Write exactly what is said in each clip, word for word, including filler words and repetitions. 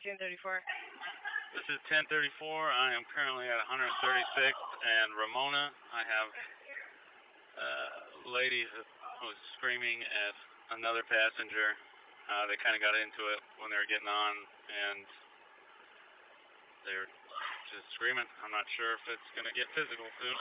ten thirty-four. This is ten thirty-four. I am currently at one thirty-sixth and Ramona. I have a lady who was screaming at another passenger. Uh, they kind of got into it when they were getting on, and they were just screaming. I'm not sure if it's going to get physical soon.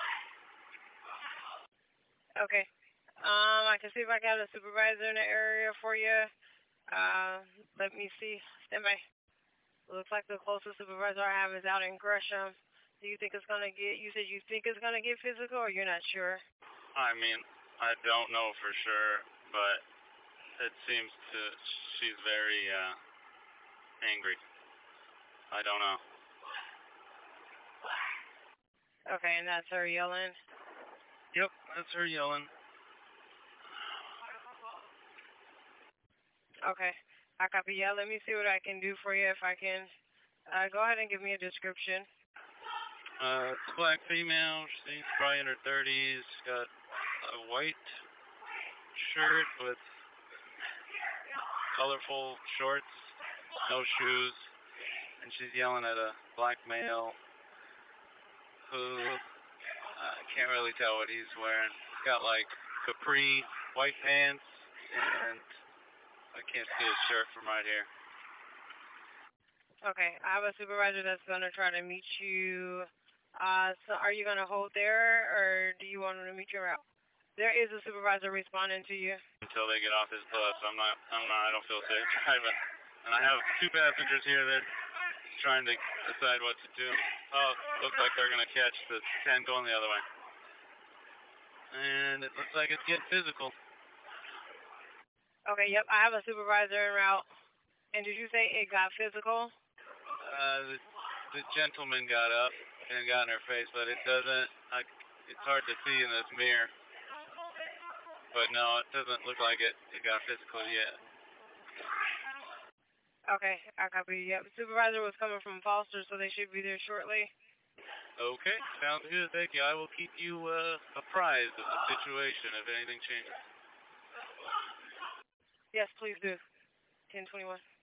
Okay. Um, I can see if I got a supervisor in the area for you. Uh, let me see. Stand by. Looks like the closest supervisor I have is out in Gresham. Do you think it's going to get, you said you think it's going to get physical, or you're not sure? I mean, I don't know for sure, but it seems to, she's very, uh, angry. I don't know. Okay, and that's her yelling? Yep, that's her yelling. Okay, I copy. Yeah, let me see what I can do for you if I can. Uh, go ahead and give me a description. Uh, it's a black female. She's probably in her thirties. Got a white shirt with colorful shorts, no shoes, and she's yelling at a black male who I uh, can't really tell what he's wearing. He's got like capri white pants, and I can't see his shirt from right here. Okay, I have a supervisor that's going to try to meet you. Uh, so are you going to hold there, or do you want him to meet you out? There is a supervisor responding to you. Until they get off his bus, I'm not, I'm not, I don't feel safe driving. And I have two passengers here that are trying to decide what to do. Oh, looks like they're going to catch the ten going the other way. And it looks like it's getting physical. Okay, yep, I have a supervisor en route. And did you say it got physical? Uh, the, the gentleman got up and got in her face, but it doesn't, I, it's hard to see in this mirror. But no, it doesn't look like it, it got physical yet. Okay, I copy. Yep, supervisor was coming from Foster, so they should be there shortly. Okay, sounds good, thank you. I will keep you uh, apprised of the situation if anything changes. Yes, please do. ten twenty-one.